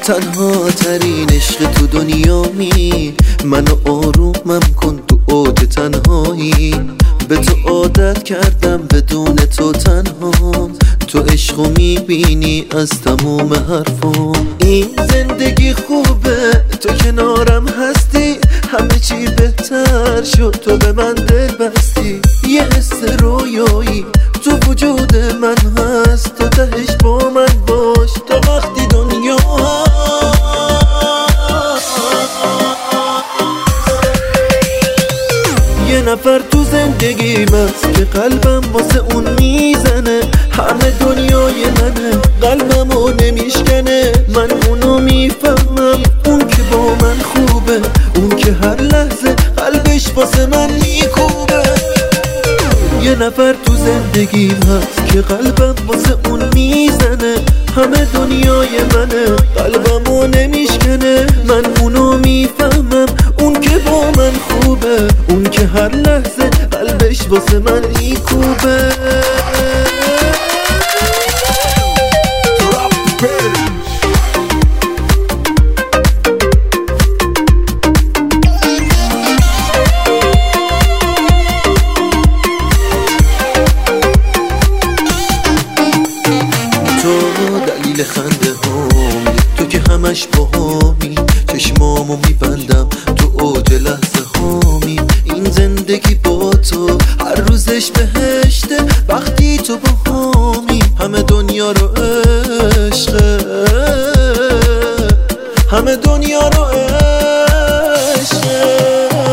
تنها ترین عشق تو دنیایی، منو آرومم کن تو اوج تنهایی. به تو عادت کردم بدون تو تنها، تو عشقو میبینی از تموم حرفا. این زندگی خوبه تو کنارم هستی، همه چی بهتر شد تو به من دل بستی. یه حس رویایی تو وجود من هست، تو تهش با من باش تا وقتی دنیا یه نفر تو زندگیم هست که قلبم واسه اون میزنه. همه دنیای منه، قلبمو نمیشکنه. من اونو میفهمم، اون که با من خوبه، اون که هر لحظه قلبش واسه من میکوبه. یه نفر تو زندگیم هست که قلبم واسه اون میزنه. همه دنیای منه، قلبمو نمیشکنه. من اونو میفهمم، اون که با من خوبه، اون که هر لحظه قلبش واسه من میکوبه. دلیل خنده هامی، تو که همش باهامی. چشمامو میبندم تو اوج لحظه هامی. این زندگی با تو هر روزش بهشته، وقتی تو باهامی. همه دنیا رو عشقه، همه دنیا رو عشقه.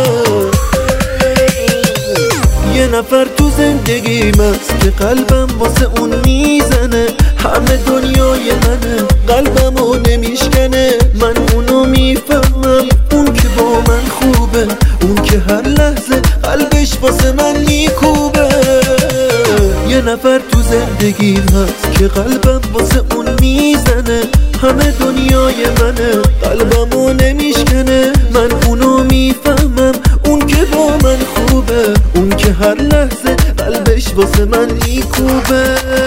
یه نفر تو زندگیم هست که قلبم واسه اون میزنه. همه دنیای منه، قلبمو نمیشکنه. من اونو میفهمم، اون که با من خوبه، اون که هر لحظه قلبش واسه من میکوبه. یه نفر تو زندگیم هست که قلبم واسه اون میزنه. همه دنیای منه، قلبمو نمیشکنه. من اونو میفهمم، اون که با من خوبه، اون که هر لحظه قلبش واسه من میکوبه.